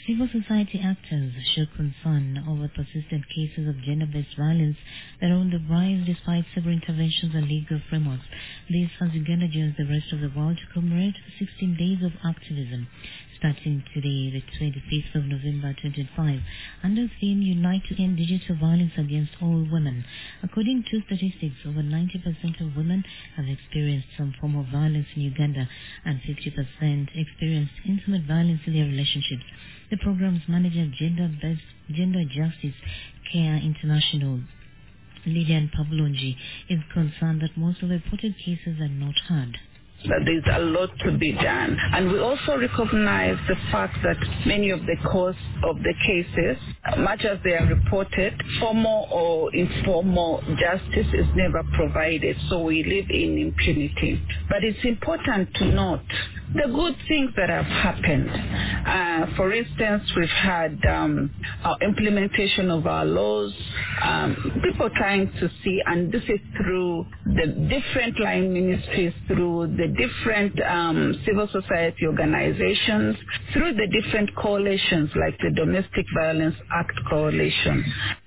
Civil society actors show concern over persistent cases of gender-based violence that are on the rise despite several interventions and legal frameworks. This as Uganda joins the rest of the world to commemorate 16 days of activism, starting today, the 25th of November 2025, under the theme Unite to End Digital Violence Against All Women. According to statistics, over 90% of women have experienced some form of violence in Uganda, and 50% experienced intimate violence in their relationships. The program's manager, Gender Justice Care International, Lydian Pavlonji, is concerned that most of the reported cases are not heard. That there's a lot to be done. And we also recognize the fact that many of the cause of the cases, much as they are reported, formal or informal justice is never provided, so we live in impunity. But it's important to note the good things that have happened. For instance, we've had our implementation of our laws, people trying to see, and this is through the different line ministries, through the different civil society organizations, through the different coalitions like the Domestic Violence Act Coalition.